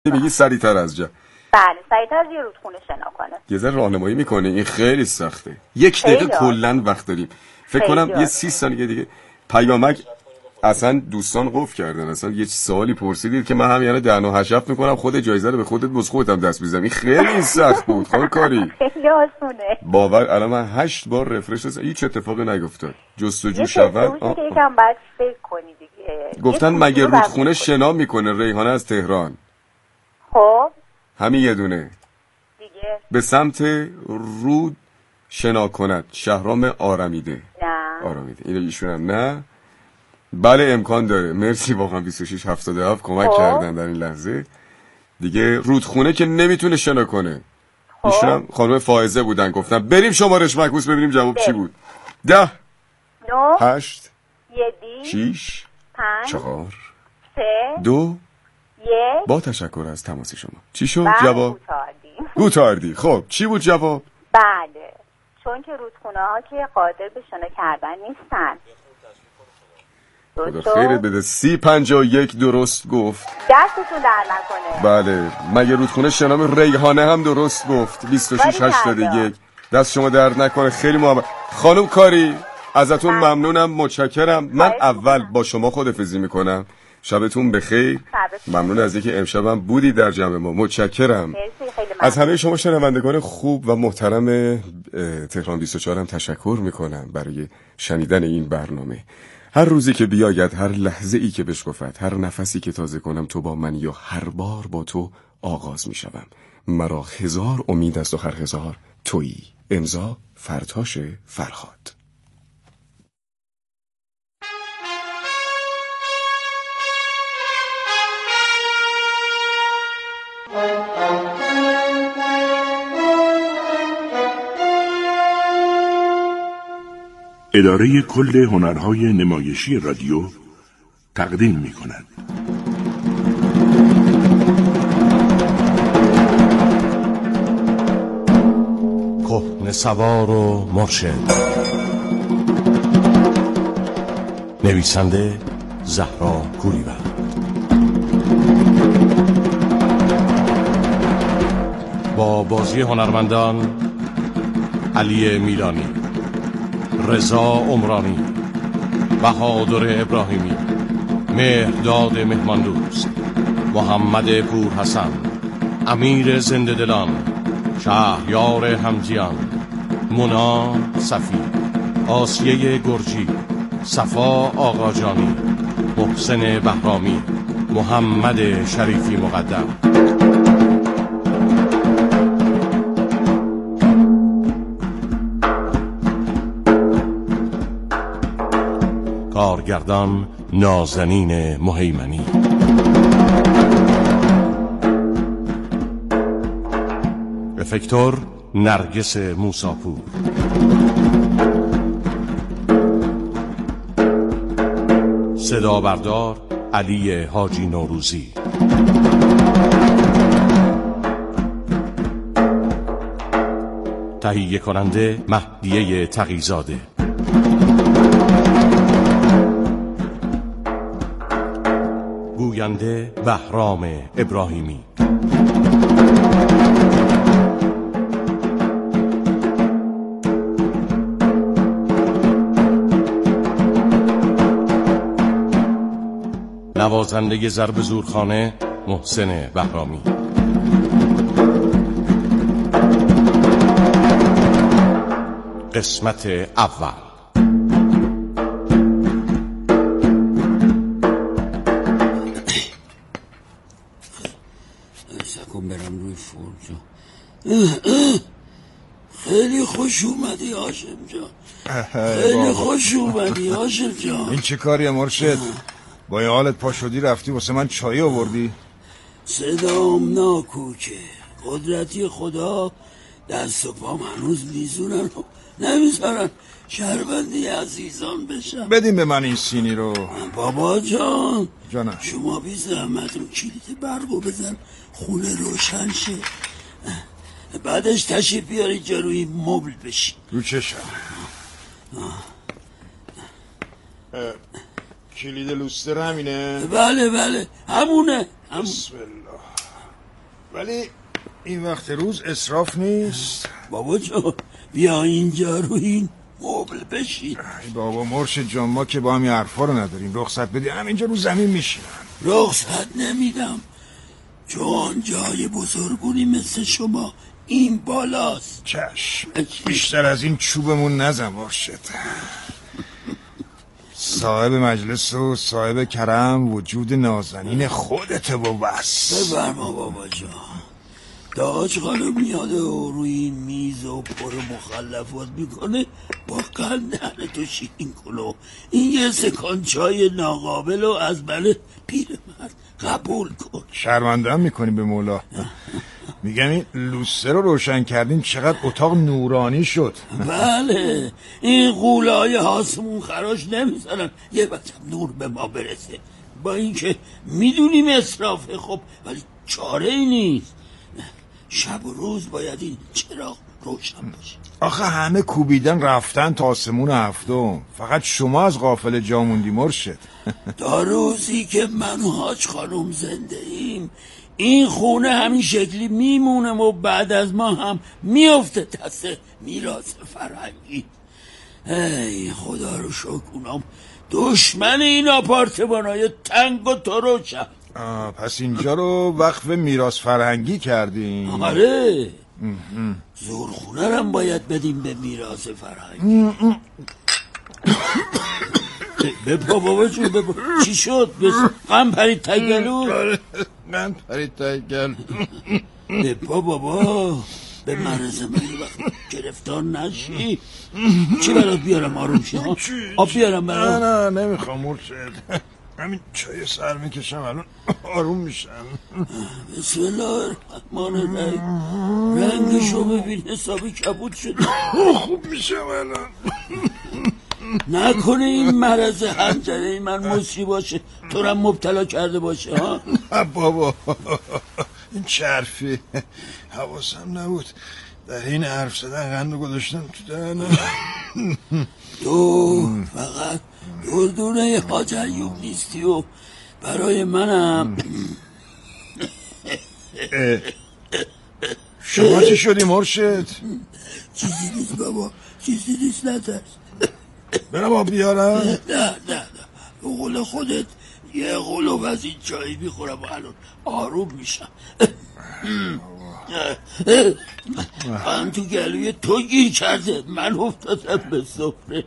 بگی سریع‌تر از جا. بله سریع‌تر از یه رودخونه شنا کنه. یه ذره راهنمایی میکنه. این خیلی سخته. یک دقیقه کلا وقت داریم. فکر کنم یه 30 ثانیه دیگه پیامک اصلا دوستان قفل کردن. اصلا یه سوالی پرسیدید که من هم یعنی 10 و 8 میکنم خود جایزه رو به خودت بس خودم دست میزنم. این خیلی سخت بود. خب کاری خیلی آسونه. باور الان من 8 بار رفرش دادم هیچ اتفاقی نیفتاد. جستجو شود. یکم بعد فکر کنی دیگه. گفتن مگه رودخونه شنا میکنه ریحانه از تهران. خب همین یه دونه دیگه به سمت رود شنا کند. شهرام آرمیده. نه آرمیده اینو ایشونم نه. بله امکان داره. مرسی واقعا 2677 کمک کردن در این لحظه. دیگه رودخونه که نمیتونه شنا کنه. ایشونم خانم فائزه بودن گفتن بریم شمارش معکوس ببینیم جواب چی بود. 10 9 8 7 6 5 4 3 2 1 با تشکر از تماس شما. چی شد جواب؟ گوتاردی. گوتاردی. خب چی بود جواب؟ بله چون که رودخونه ها که قادر به شنا کردن نیستن. خدا خیرت بده. 3051 درست گفت. دستتون در نکنه. بله مگه رودخونه شنام ریحانه هم درست گفت. 2681 دست شما درد نکنه. خیلی محبت خانم کاری ازتون ممنونم متشکرم. من اول با شما خداحافظی میکنم. شبتون بخیر. ممنون از اینکه امشبم بودید در جمع ما. متشکرم. از همه شما شنوندگان خوب و محترم تهران 24 هم تشکر میکنم برای شنیدن این برنامه. هر روزی که بیاید، هر لحظه ای که بشکفد، هر نفسی که تازه کنم تو با من یا هر بار با تو آغاز میشوم. مرا هزار امید است و هر هزار تویی. امضا فرتاش فرهاد. اداره کل هنرهای نمایشی رادیو تقدیم می کند. کهنه سوار و مرشد. نویسنده زهرا کولی‌ور. با بازی هنرمندان علی میلانی، رضا عمرانی، بهادر ابراهیمی، مهرداد مهماندوست، محمد پورحسن، امیر زنده دلان، شهریار همزیان، مونا صفی، آسیه گرجی، صفا آقاجانی، محسن بهرامی، محمد شریفی مقدم. کارگردان نازنین مهیمنی. افکتور نرگس موساپور. صدا بردار علی حاجی نوروزی. تهیه کننده مهدیه تقی‌زاده. گوینده بهرام ابراهیمی. نوازنده ضرب زورخانه محسن بهرامی. قسمت اول. برم روی فرجا. خیلی خوش اومدی هاشم جان. خیلی خوش اومدی هاشم جان. این چه کاریه مرشد؟ با این حالت پا شدی رفتی واسه من چای آوردی؟ صدام ناکوکه. قدرتی خدا دست و پام هنوز میزونن و نمیذارن شهروندی عزیزان بشم. بدیم به من این سینی رو. بابا جان جانم. شما بی زحمت رو کلید برقو بزن خونه روشن شه. بعدش تشریف بیاری جا روی مبل بشی. رو چشم. کلید لوستر همینه؟ بله همونه. بسم الله. ولی این وقت روز اسراف نیست. بابا جان بیا اینجا رو این مبل بشین. بابا مرشد جان ما که با هم یه حرفا رو نداریم، رخصت بدی همینجا رو زمین میشینم. رخصت نمیدم چون جای بزرگونی مثل شما این بالاست. چشم بیشتر از این چوبمون نزن مرشد. صاحب مجلس و صاحب کرم وجود نازنین خودت و بس. بفرما بابا جان. داج خانم میاده و روی این میز و پر مخلفات میکنه با قندهن تو شیرین کن. این یه سکان چای ناقابل و از بله پیرمرد قبول کن. شرمنده هم میکنی به مولا. میگم این لوسه رو روشن کردین چقدر اتاق نورانی شد. بله این قولای آسمون خراش نمیزنن یه وقت نور به ما برسه. با اینکه میدونیم اسرافه خب ولی چاره ای نیست. شب و روز باید این چراغ روشن باشه. آخه همه کوبیدن رفتن تا آسمون هفتم، فقط شما از غافل جا موندی مرشد. تا روزی که من و حاج خانم زنده ایم این خونه همین شکلی میمونه و بعد از ما هم میفته دست میراث فرهنگی. ای خدا رو شکر اونام دشمن این آپارتمانای تنگ و ترشن. پس اینجا رو وقف میراث فرهنگی کردین؟ آره زورخونه رم باید بدیم به میراث فرهنگی. بپا بابا جون بپا. چی شد؟ غم پرید تگلو؟ من پرید تگلو. بپا بابا به مرز من وقت گرفتار نشی. چی برات بیارم آروم شی؟ آب بیارم برات؟ نه نمیخوام مرشد، همین چای سر میکشم الان آروم میشم. بسم الله الرحمن الرحیم. رنگشو ببین حسابی کبود شده. خوب میشم الان. نکنه این مرض حنجره من مصری باشه تو را مبتلا کرده باشه ها؟ بابا این چرفی حواسم نبود در این حرف زدن قند گذاشتم تو دهنم. تو فقط دردونه حاج ایوب نیستی و برای منم. شما چی شدی مرشد؟ چیزی نیست بابا چیزی نیست نترس. برم آب بیارم؟ نه به قول خودت یه قلوب از این چایی میخورم و الان آروم میشم. من تو گلوی تو گیر کرده من افتادم به سفره.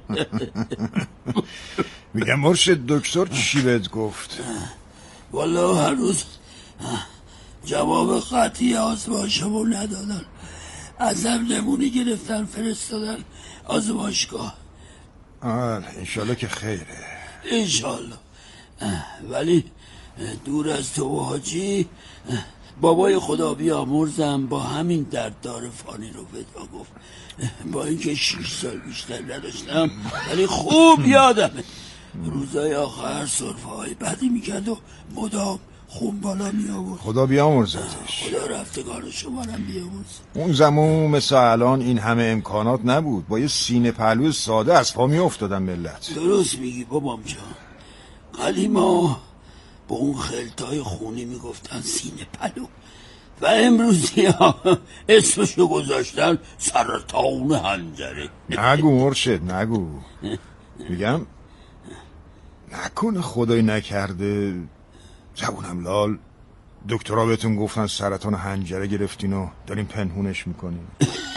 میگم مرشد دکتر چی بهت گفت؟ والا هنوز جواب قطعی آزمایشمو ندادن. ازم نمونه گرفتن فرستادن آزمایشگاه. انشالله که خیره. انشالله. ولی دور از تو و حاجی بابای خدا بیامرزم با همین درددار فانی رو ودا گفت. با اینکه 6 سال بیشتر نداشتم ولی خوب یادمه روزای آخر صرفه های بدی میکرد و مدام خون بالا می آورد. خدا بیامرزتش. خدا رفتگان شمارم بیامرز. اون زمان مثل الان این همه امکانات نبود، با یه سینه پهلو ساده از پا می افتادن ملت. درست میگی بابام جان. قدیما با اون خلطای خونی میگفتن سینه پهلو و امروزی ها اسمشو گذاشتن سرطان حنجره. نگو مرشد نگو. میگم نکنه خدای نکرده زبونم لال دکترها بهتون گفتن سرطان حنجره گرفتین و دارین پنهونش میکنین.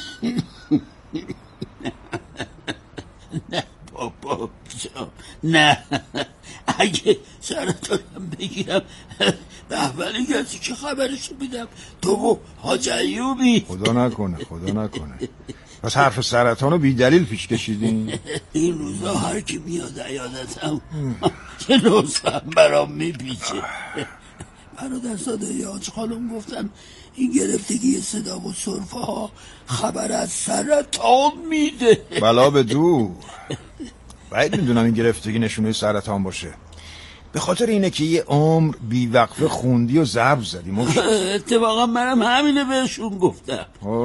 نه بابا جان نه. اگه سرطانم بگیرم به اولی کسی که خبرشو میدم تو و حاج ایوبی. خدا نکنه خدا نکنه. پس حرف سرطان رو بی دلیل پیش کشیدین؟ این روزا هر کی میاد عیادتم که نسخم برام میپیچه. برادرزاده حاج خانم گفتن این گرفتگی صدا و سرفه ها خبر از سرطان میده. بلا به دور. باید میدونم این گرفتگی نشونه سرطان باشه. به خاطر اینه که یه عمر بی وقفه خوندی و ضرب زدی. اتفاقا منم همینه بهشون گفتم.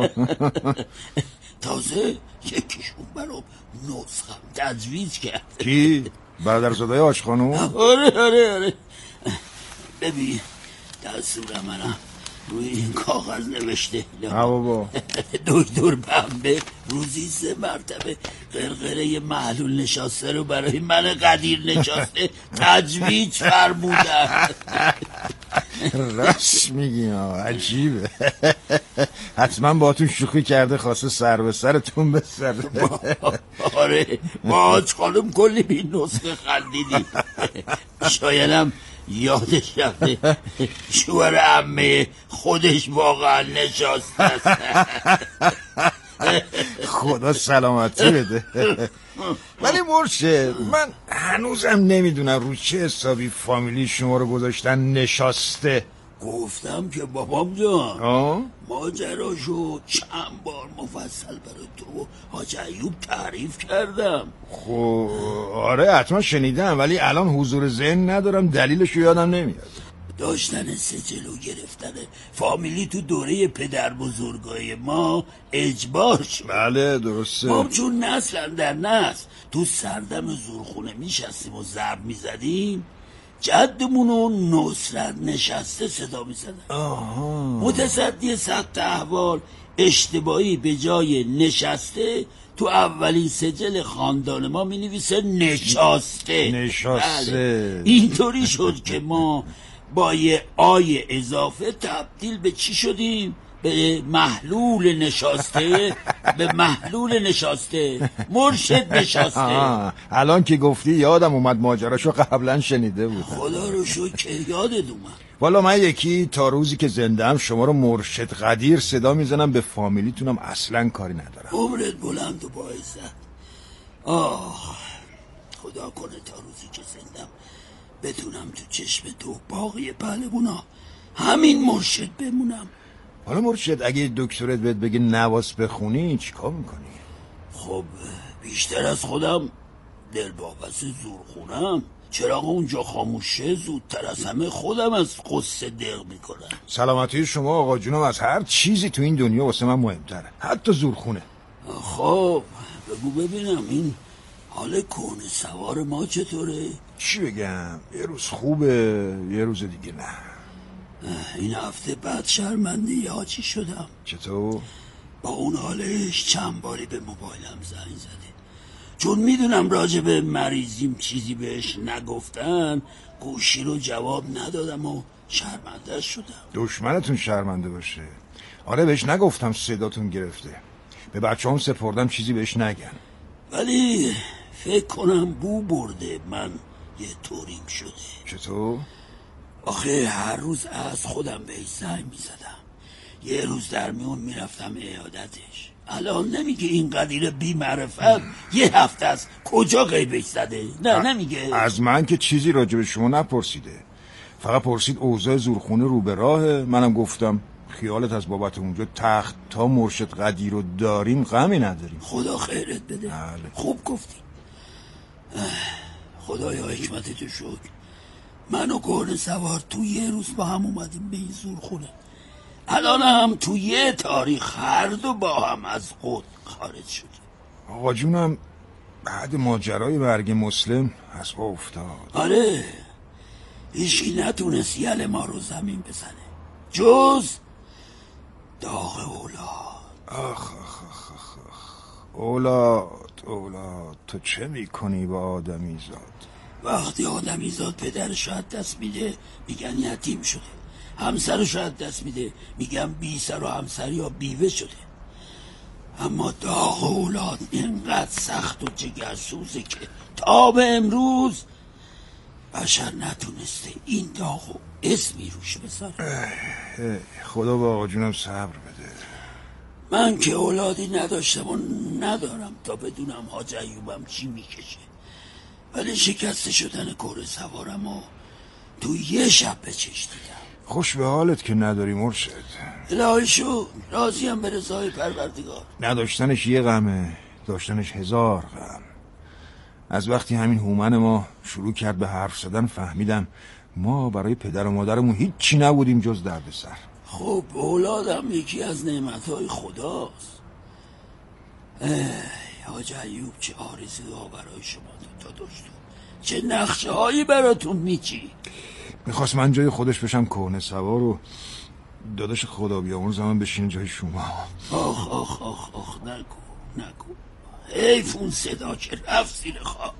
تازه یکیشون برام نسخم تجویز کرد. کی؟ برادرزاده حاج خانم؟ آره ببین دستور منم روی این کاغذ نوشته بابا دکتر پنبه روزی 3 مرتبه قرقره محلول نشاسته رو برای من قدیر نشاسته تجویز فرمودن. راست میگی عجیبه. حتما باهاتون شوخی کرده، خواسته سر به سرتون بسره. آره باج خانم کلی بی نسخه خندیدی. شایدم یادش رفته شوهر عمه خودش واقعا نشاسته است. خدا سلامتی بده. ولی مرشد من هنوزم نمیدونم رو چه حسابی فامیلی شما رو گذاشتن نشاسته. گفتم که بابام جان ماجراشو چند بار مفصل برای تو و حاج ایوب تعریف کردم. خب آره حتما شنیدم، ولی الان حضور ذهن ندارم، دلیلشو یادم نمیاد. داشتن سجل و گرفتن فامیلی تو دوره پدر بزرگای ما اجبار شد. بله درسته. ما چون نسل در نسل تو سردم زورخونه میشستیم و ضرب میزدیم، جدمونو نصرت نشسته صدا میزدن. متصدی ثبت احوال اشتباهی به جای نشسته تو اولین سجل خاندان ما می نویسه نشاسته. بله. اینطوری شد که ما با یه آی اضافه تبدیل به چی شدیم؟ به محلول نشاسته. به محلول نشاسته، مرشد نشاسته. الان که گفتی یادم اومد، ماجراشو قبلا شنیده بود. خدا رو شکر که یادت اومد. والا من یکی تا روزی که زنده‌ام شما رو مرشد قدیر صدا میزنم، به فامیلیتونم اصلا کاری ندارم. عمرت بلند و با عزت. خدا کنه تا روزی که زندم بتونم تو چشم تو باقی پهلوونا همین مرشد بمونم. حالا مرشد اگه دکترت بهت بگه نواز بخونی چیکار میکنی؟ خب بیشتر از خودم دلواپس زورخونم. چراغ اونجا خاموشه، زودتر از همه خودم از قصه دق میکنم. سلامتی شما آقا جونم، از هر چیزی تو این دنیا واسه من مهمتره، حتی زورخونه. خب بگو ببینم این حال کهنه سوار ما چطوره؟ چی بگم، یه روز خوبه یه روز دیگه نه. این هفته بعد شرمنده حاجی شدم. چطور؟ با اون حالش چند باری به موبایلم زنگ زده، چون میدونم راجع به مریضیم چیزی بهش نگفتن گوشی رو جواب ندادم و شرمنده شدم. دشمنتون شرمنده باشه. آره بهش نگفتم صداتون گرفته، به بچه‌ام سپردم چیزی بهش نگن، ولی فکر کنم بو برده من یه طوریم شده. چطور؟ آخه هر روز از خودم بهش زنگ میزدم، یه روز در میون میرفتم عیادتش. الان نمیگه این قدیر بی معرفت یه هفته از کجا غیبش زده؟ نه نمیگه. از من که چیزی راجع به شما نپرسیده، فقط پرسید اوضاع زورخونه رو به راهه. منم گفتم خیالت از بابت اونجا تخت تا مرشد قدیر رو داریم غمی نداریم. خدا خیرت بده. بله. خوب گفتی. خدایا حکمت تو شکر، من و کهنه سوار تو یه روز با هم اومدیم به این زورخونه. الان هم تو یه تاریخ هر دو با هم از قد خارج شدیم. آقا جونم بعد ماجرای مرگ مسلم از پا افتاد. آره هیچکی نتونست یل ما رو زمین بزنه جز داغ اولاد. آخ اولاد تو چه میکنی با آدمی زاد؟ وقتی آدمی زاد پدرش از دست میده میگن یتیم شده، همسرش از دست میده میگن بی سر و همسر یا بیوه شده. اما داغ اولاد اینقدر سخت و جگرسوزه که تا به امروز بشر نتونسته این داغو اسمی روش بذاره. خدا با آقا جونم صبر بده. من که اولادی نداشتم و ندارم تا بدونم حاج ایوبم چی میکشه، ولی شکسته شدن کهنه سوارم و تو یه شب به چش دیدم. خوش به حالت که نداری مرشد. الهی شو راضیم به رضای پروردگار. نداشتنش یه غمه، داشتنش 1000 غم. از وقتی همین هومن ما شروع کرد به حرف زدن فهمیدم ما برای پدر و مادرمون هیچی نبودیم جز دردسر. خب اولادم یکی از نعمتهای خداست. حاج ایوب چه آرزوها برای شما تا داشت، چه نقشه هایی براتون میچی. میخواست من جای خودش بشم کهنه سوار و داداش خدا بیامرزم من بشین جای شما. آخ آخ آخ آخ نگو حیف اون صدا که رفت زیر خاک.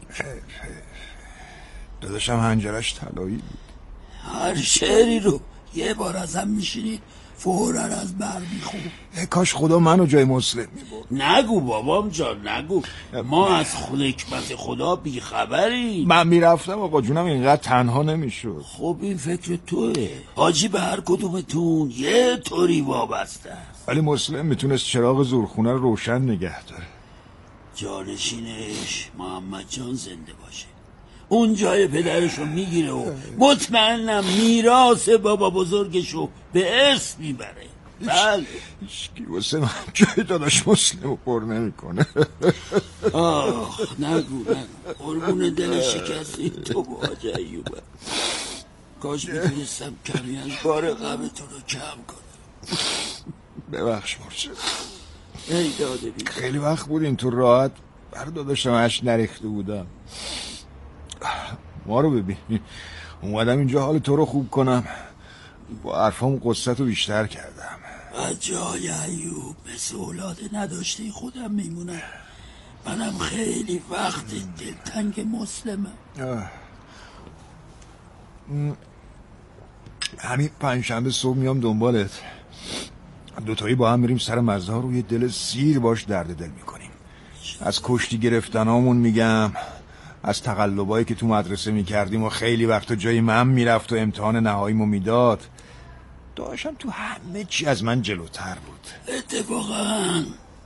داداشم هنجرش طلایی بود. هر شعری رو یه بار ازم میشینی فوراً از بر میخون. کاش خدا منو جای مسلم میبرد. نگو بابام جان نگو، ما از حکمت خدا بیخبریم. من میرفتم آقا جونم اینقدر تنها نمیشد. خب این فکر توه، حاجی به هر کدومتون یه طوری وابسته است. ولی مسلم میتونست چراغ زورخونه رو روشن نگه داره. جانشینش محمد جان زنده باشه، اون جای پدرشو میگیره و مطمئنم میراث بابا بزرگشو به ارث میبره. بله هیچکی واسه من جای داداش مسلم رو پر نمیکنه. آخ نگو قربون دل شکستی تو با حاج ایوبه. کاش میتونستم کمی از بار غمتون رو کم کنم. ببخش مرشد. ای داده بید خیلی وقت بود این تو راحت بر داداشم اش نریخته بودم. ما رو ببین، اومدم اینجا حال تو رو خوب کنم، با حرفام قصت رو بیشتر کردم. از جای ایوب مثل اولاد نداشته خودم میمونم. منم خیلی وقت دلتنگ مسلمم. همین پنجشنبه صبح میام دنبالت، دوتایی با هم میریم سر مزار و یه دل سیر باش درد دل میکنیم. از کشتی گرفتنامون میگم، از تقلبایی که تو مدرسه میکردیم و خیلی وقتا جای من میرفت و امتحان نهاییمو میداد. داشتم تو همه چی از من جلوتر بود. اتفاقا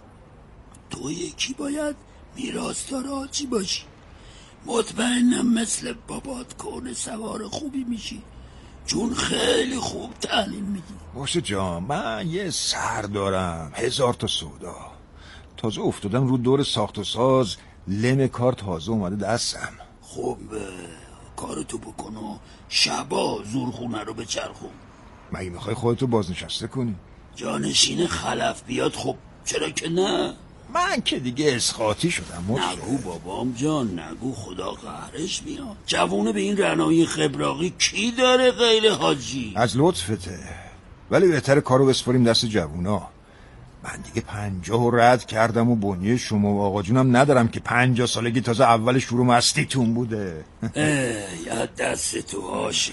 تو یکی باید میراثدار حاجی باشی. مطمئنم مثل بابات کون سوار خوبی میشی، چون خیلی خوب تعلیم میدی. باشه جان، من یه سر دارم، 1000 تا سودا. تازه افتادم رو دور ساخت و ساز، لم کار تازه اومده دستم. خب کارتو بکن و شبا زورخونه رو بچرخون. مگه میخوای خودتو بازنشسته کنی؟ جانشین خلف بیاد خب چرا که نه؟ من که دیگه اسخاطی شدم مرشد. نگو بابام جان نگو، خدا قهرش میاد. جوونه به این رنایی خبراقی کی داره غیر حاجی؟ از لطفته، ولی بهتر کارو بسپاریم دست جوونا. من دیگه 50 رد کردم و بنیه شما و آقا جونم ندارم که 50 سالگی تازه اول شروع مستیتون بوده. یا دست تو هاشه.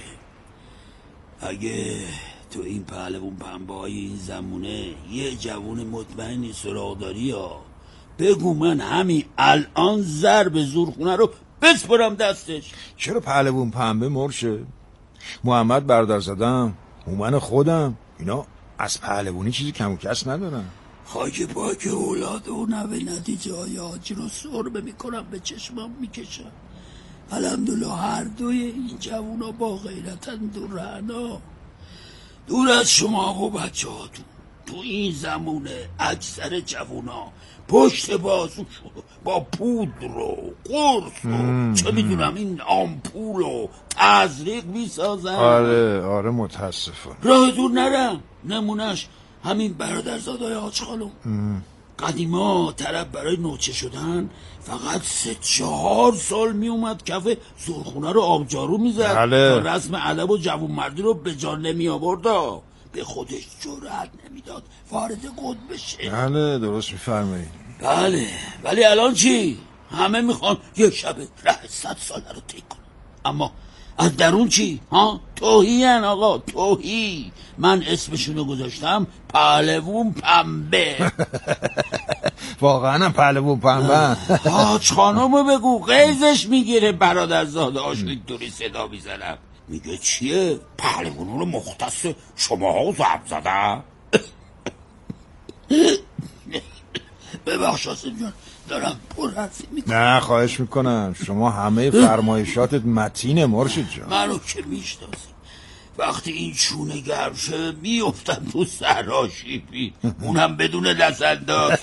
اگه تو این پهلوون پنبه های این زمونه یه جوون مطمئنی سراغ داری ها، بگو من همین الان ضرب زورخونه رو بسپرم دستش. چرا پهلوون پنبه مرشد؟ محمد برادر زدم، من خودم، اینا از پهلوونی چیزی کم و کس ندارن. خاک پاک اولاد و نوه نتیجه های حاجی رو سربه میکنم، به چشمم میکشم. الحمدلله هر دوی این جوونا با غیرتن و رعنا. دور از شما و بچه هاتون تو این زمونه اکثر جوونا پشت بازوشو با پودر و قرص و چه میدونم این آمپول و تزریق میسازن. آره متاسفم. راه دور نرم، نمونش همین برادرزادای حاج خانم. قدیما طرف برای نوچه شدن فقط 3-4 سال می اومد کف زورخونه رو آبجارو میزد تا رسم ادب و جوانمردی رو به جان نمی آورد، به خودش جرأت نمیداد وارد قد بشه. بله درست میفرمایید. بله ولی الان چی؟ همه میخوان یه شب ره 100 ساله رو طی کنن، اما از درون چی؟ توهین آقا، توهی. من اسمشونو گذاشتم پهلوون پنبه. واقعا هم پهلوون پنبه. حاج خانمو بگو قیزش میگیره برادرزاده هاشو اینطوری صدا میزنم. میگه چیه؟ پهلوون رو مختص شماها ضرب زدن؟ ببخش آسم جان دارم پر حرفی میکنم. نه خواهش میکنم، شما همه فرمایشاتت متینه مرشد جان. منو که میشناسی، وقتی این چونه گرم شه میافتم تو سراشیبی، اونم بدون دستانداز.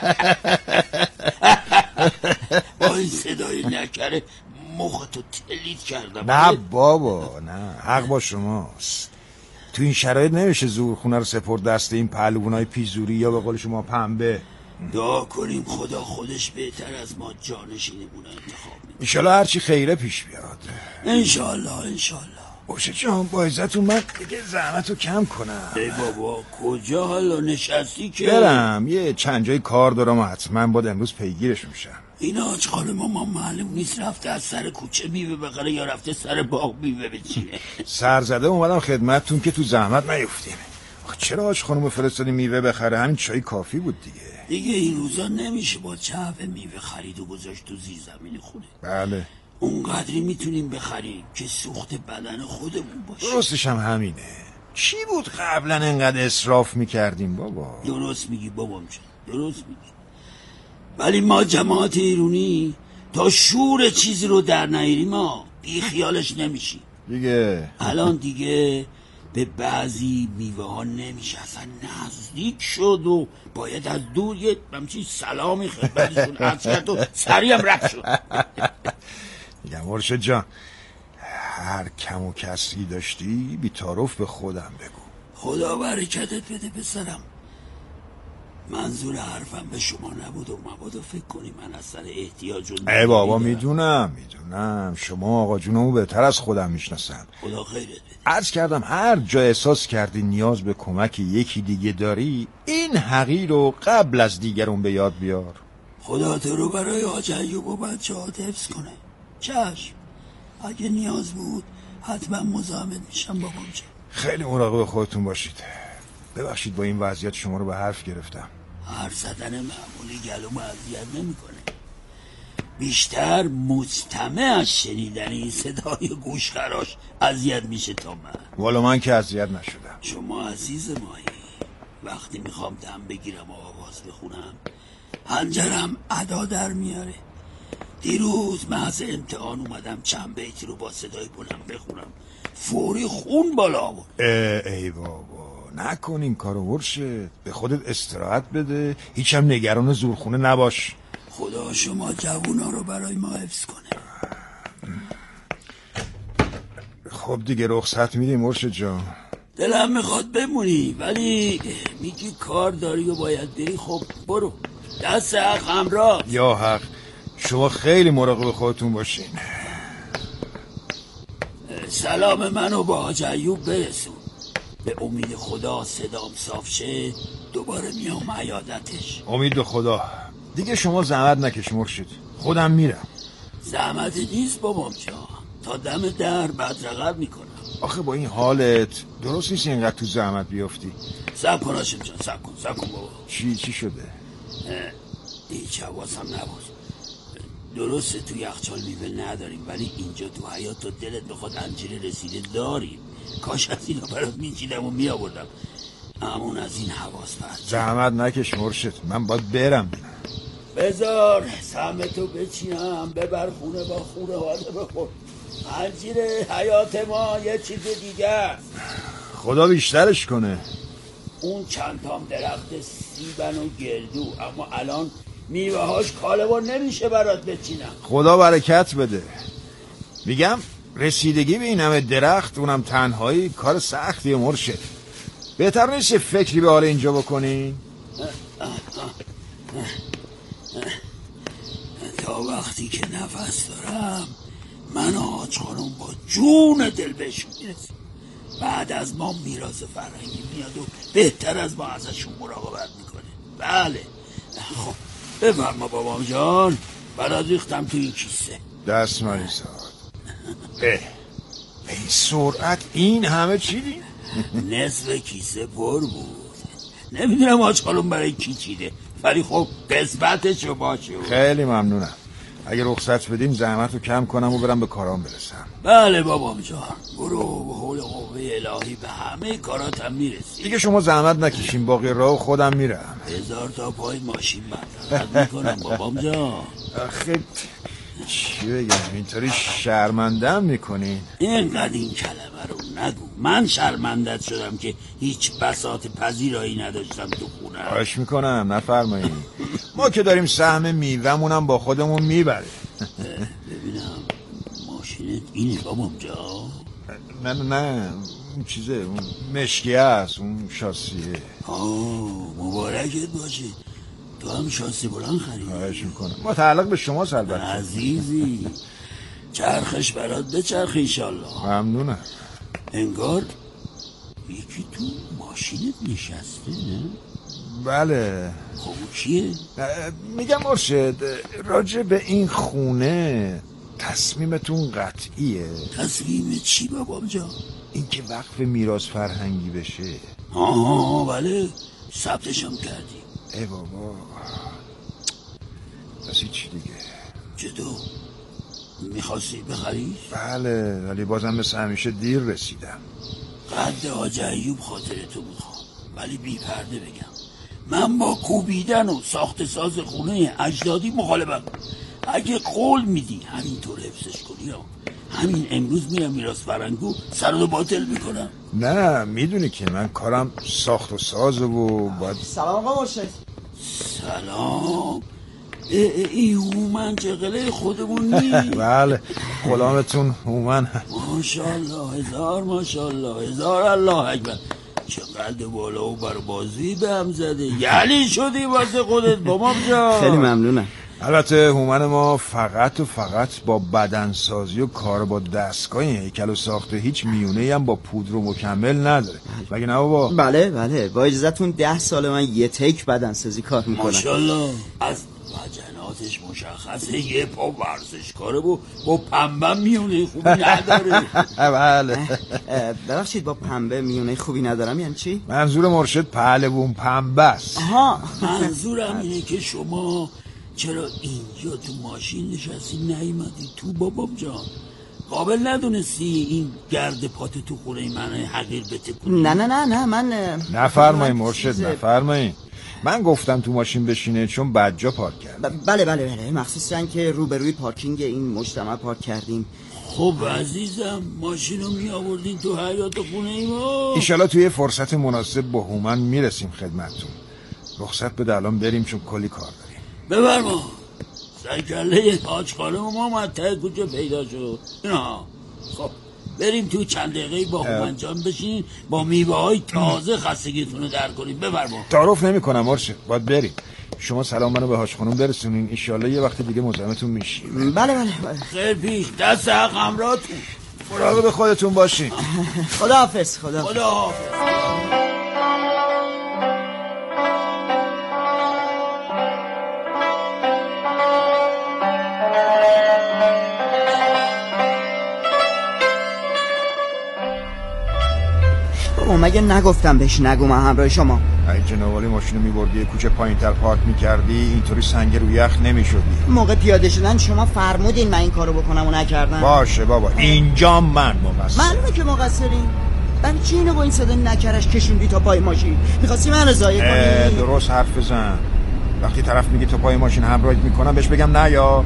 با این صدای نکره مختو تلید کردم. نه بابا نه، حق با شماست. تو این شرایط نمیشه زورخونه رو سپرد دست این پهلوونای پیزوری یا به قول شما پنبه. دعا کنیم خدا خودش بهتر از ما جانشینمون انتخاب میده. انشالله هرچی خیره پیش بیاد. انشالله انشالله. مرشد جان با عزتون من دیگه زحمتو کم کنم. ای بابا کجا حالا نشستی که؟ برم یه چند جای کار دارم و حتما باید امروز پیگیرش میشم. این آج خانم ما معلوم نیست رفته از سر کوچه میوه بخره یا رفته سر باغ میوه بچینه. سرزده اومدم خدمتتون که تو زحمت نیفتیم. چرا آج خانم فرستادی میوه بخره؟ همین چای کافی بود دیگه این روزا نمیشه با چهوه میوه خرید و گذاشت تو زیر زمین خونه. بله اونقدری میتونیم بخریم که سوخت بدن خودمون باشه. درستش هم همینه. چی بود قبلا انقدر اسراف میکردیم بابا؟ درست میگی بابام جان، درست میگی. ولی ما جماعت ایرونی تا شور چیزی رو در نیاریم ما بی خیالش نمیشیم دیگه. الان دیگه به بعضی میوه ها نمیشه اصلا نزدیک شد و باید از دور یه همچین سلامی خدمتشون عرض کرد و سریع هم رد شد. میگم مرشد جان هر کم و کسری داشتی بی‌تعارف به خودم بگو. خدا برکتت بده پسرم. منظور حرفم به شما نبود و مبادا فکر کنی من از سر احتیاج و ای بابا میدونم شما آقا جونمو بهتر از خودم میشناسم. خدا خیرت بده. عرض کردم هر جا احساس کردی نیاز به کمک یکی دیگه داری این حقیر رو قبل از دیگرون به یاد بیار. خدا تو رو برای حاج ایوب و بچه ها حفظ کنه. چشم اگه نیاز بود حتما مزاحمت میشم بابام جان. خیلی مراقب خودتون باشید. ببخشید با این وضعیت شما رو به حرف گرفتم. حرف زدن معمولی گلومو اذیت نمیکنه. بیشتر مجتمع از شنیدن این صدای گوشخراش اذیت میشه تا من. والا من که اذیت نشدم. شما عزیز مایی. وقتی میخوام دم بگیرم و آواز بخونم حنجرم ادا در میاره. دیروز محض امتحان اومدم چند بیتی رو با صدای بلند بخونم فوری خون بالا آورد. ای بابا نکن این کارو مرشد. به خودت استراحت بده. هیچم نگران زورخونه نباش. خدا شما جوونا رو برای ما حفظ کنه. خب دیگه رخصت میدیم مرشد جان. دلم میخواد بمونی ولی میگی کار داری و باید بری. خب برو دست حق همراه. یا حق شما خیلی مراقب خودتون باشین. سلام منو با حاج ایوب برسون. به امید خدا صدام صاف شه دوباره میام عیادتش. امید به خدا. دیگه شما زحمت نکش مرشد. خودم میرم. زحمت نیست بابام جان. تا دم در بدرقب میکنم. آخه با این حالت درست نیست اینقدر تو زحمت بیافتی. سب کن هاشم جان سب کن بابا. چی شده؟ هیچ حواسم نبود. درسته تو یخچال میوه نداریم ولی اینجا تو حیاط و دلت بخواد انجیر رسیده داریم. کاش از اینا برات میچیدم و میآوردم. امون از این حواس پرت. زحمت نکش مرشد. من باید برم. بذار سهمتو بچینم ببر خونه با خونه واده بخور. انجیر حیات ما یه چیز دیگه. خدا بیشترش کنه. اون چند تام درخت سیبن و گردو اما الان میوه هاش کاله‌وار نمیشه برات بچینم. خدا برکت بده. میگم رسیدگی به این همه درخت اونم تنهایی کار سختیه مرشد. بهتر نیست فکری به حال اینجا بکنی؟ تا وقتی که نفس دارم من و حاج خانم با جون دل بهشون میرسیم. بعد از ما میراث فرهنگی میاد و بهتر از ما ازشون مراقبت میکنه. بله خب بفرما بابام جان. برات ریختم تو این کیسه. دست مریزاد. به این سرعت این همه چیدی؟ نصف کیسه پر بود. نمیدونم حاج خانم برای کی چیده ولی خب قسمتشو باشه. خیلی ممنونم. اگه رخصت بدین زحمت رو کم کنم و برم به کارام برسم. بله بابام جان برو به حول قوه الهی به همه کاراتم میرسی. دیگه شما زحمت نکشین باقی راه خودم میرم. 1000 تا پای ماشین بردارد میکنم بابام جان. آخه چی بگم اینطوری شرمندم میکنین. اینقدر این کلمه رو نگو. من شرمندت شدم که هیچ بساط پذیرایی نداشتم تو خونه. خواهش میکنم نفرمایید. ما که داریم سهم میوه‌مونم با خودمون میبره. ببینم ماشینت اینه بابام جان؟ نه اون چیزه اون مشکیه است اون شاسیه. مبارکت باشه. تو هم شاسی بلند خریدی. خواهش میکنم. متعلق به شما البته. عزیزی چرخش برات بچرخ انشالله. ممنونم. انگار یکی تو ماشینت نشسته، نه؟ بله. خب کیه؟ میگم مرشد راجع به این خونه تصمیمتون قطعیه؟ تصمیم چی بابام جان؟ این که وقف میراث فرهنگی بشه. بله ثبتشم کردیم. ای بابا پس چی دیگه؟ چطور؟ میخواستی بخریش؟ بله ولی بازم مثل همیشه دیر رسیدم. قد حاج ایوب خاطرتو میخوام، ولی بی پرده بگم من با کوبیدن و ساخت ساز خونه اجدادی مخالفم. اگه قول میدی همینطور حفظش کنی همین امروز میرم میراث فرهنگو سرو باطل میکنم. نه میدونی که من کارم ساخت و سازه و باید. سلام آقا مرشد. سلام. این هومن چقله خودمون نی؟ بله غلامتون هومن. ماشاءالله هزار ماشاءالله هزار الله اکبر. چقدر بالا و بربازی به هم زده. یعنی شدی واسه خودت بابام جان. خیلی ممنونم. البته هومن ما فقط با بدنسازی و کار با دستگاه این هیکل و ساخته هیچ میونه هم با پودر و مکمل نداره. مگه نه بابا؟ بله با اجازهتون 10 سال من یه تیک بدنسازی کار میکنم. ماشاءالله از وجناتش مشخصه یه پا ورزشکاره و با پنبه میونه خوبی نداره. بله. ببخشید با پنبه میونه خوبی ندارم یعنی چی؟ منظور مرشد پهلوون پنبه است. منظورم اینه که شما چرا اینجا تو ماشین نشستی نیومدی تو بابام جان؟ قابل ندونستی این گرد پات تو خونه من حقیر بتکنی؟ نه من نفرمایی مرشد نفرمایی. من گفتم تو ماشین بشینه چون بدجا پارک کرد. بله مخصوصا که روبروی پارکینگ این مجتمع پارک کردیم. خب عزیزم ماشینو می آوردین تو حیاط خونه ما. ایشالا توی فرصت مناسب با هومن میرسیم خدمتتون. رخصت بده الان بریم چون کلی کار داریم. ببرما سرکله حاج خانم ما منطقه کجا پیدا شد. خب بریم تو چند دقیقه با هومن جان بشین با میوه های تازه خستگیتونو در کنیم. ببرما تعارف نمی کنم مرشد باید بریم. شما سلام منو به حاج خانم برسونین. ایشالله یه وقت دیگه مزاحمتون میشیم. بله خیر پیش دست حق همراهتون. مراقب خودتون باشین. خداحافظ. مگه نگفتم بهش نگو من همراه شما؟ ای جنابالی ماشینو میبردی کوچه پایین‌تر پارک میکردی اینطوری سنگ رو یخ نمیشدی. موقع پیاده شدن شما فرمودین من این کارو بکنم و نکردم. باشه بابا اینجا من مقصر. معلومه که مقصرین. برای چی اینو با این صدا نکرش کشوندی تا پای ماشین؟ میخواستی من رضایت کنی؟ درست حرف بزن. وقتی طرف میگه تا پای ماشین همراهت میکنم بهش بگم نه یا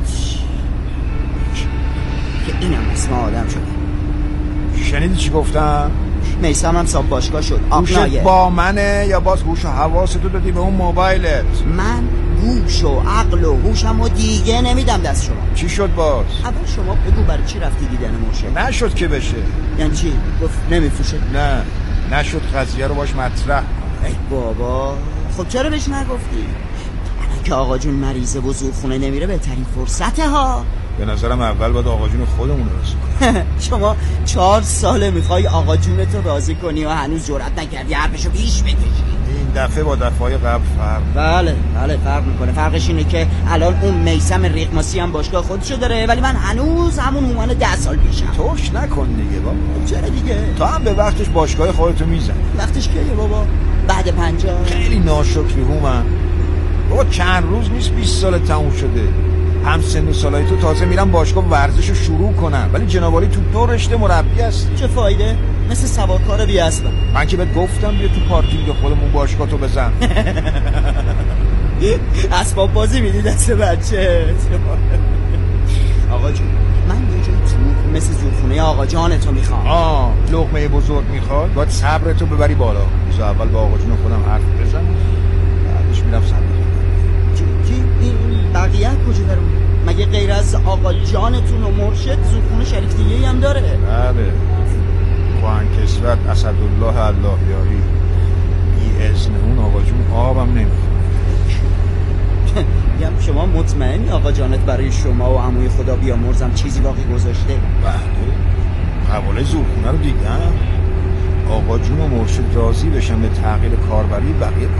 که اینم اسم آدم شده. شنیدی چی گفتم؟ میسم هم صاحب باشگاه شد. گوشت با منه یا باز هوش و حواستو دادی به اون موبایلت؟ من گوش و عقل و هوشم و دیگه نمیدم دست شما. چی شد باز؟ اول شما بگو برای چی رفتی دیدن مرشد؟ نشد که بشه. یعنی چی؟ گفت نمیفروشه؟ نه نشد قضیه رو باش مطرح کن. ای بابا خب چرا بهش نگفتی؟ که آقا جون مریضه و زورخونه نمیره بهترین فرصته ها. به نظرم اول باید آقا جون خودمون رو راضی کنیم. شما 4 ساله میخوای آقا جونتو راضی کنی و هنوز جرئت نکردی حرفشو پیش بکشی. این دفعه با دفعه قبل فرق. بله فرق میکنه. فرقش اینه که الان اون میسم ریغماسی هم باشگاه خودشو داره ولی من هنوز همون هومن 10 سال پیشم. توش نکن دیگه بابا. چرا دیگه؟ تو هم به وقتش باشگاه خودتو میزنی. وقتش کیه بابا؟ بعد 50. خیلی ناشکری هومن. بابا چند روز نیست 20 سال تموم شده. هم سن و سالای تو تازه میرم باشگاه ورزشو شروع کنم ولی جنابالی تو 2 رشته مربی هستی. چه فایده؟ مثل سوارکار بی اسبم. من که بهت گفتم بیا تو پارکینگ خودمون باشگاه تو بزن. اسباب بازی میدی دست بچه. آقا جون من یه جای تو مثل زورخونه آقا جانتو میخوام. لقمه بزرگ میخواد باید صبرتو ببری بالا. روز اول با آقا جون خودم حرف بزن بعدش میرم صبر. این بقیه کجا دارم؟ مگه غیر از آقا جانتون و مرشد زورخونه شریک دیگه هم داره؟ بله خوان کسوت اسدالله الله یاری بی اذن اون آقا جون آبم نمیخواد. میگم شما مطمئنی آقا جانت برای شما و عموی خدا بیامرزم چیزی باقی گذاشته؟ بله حواله زورخونه رو دیدم. آقا جون و مرشد راضی بشن به تغییر کاربری بقیه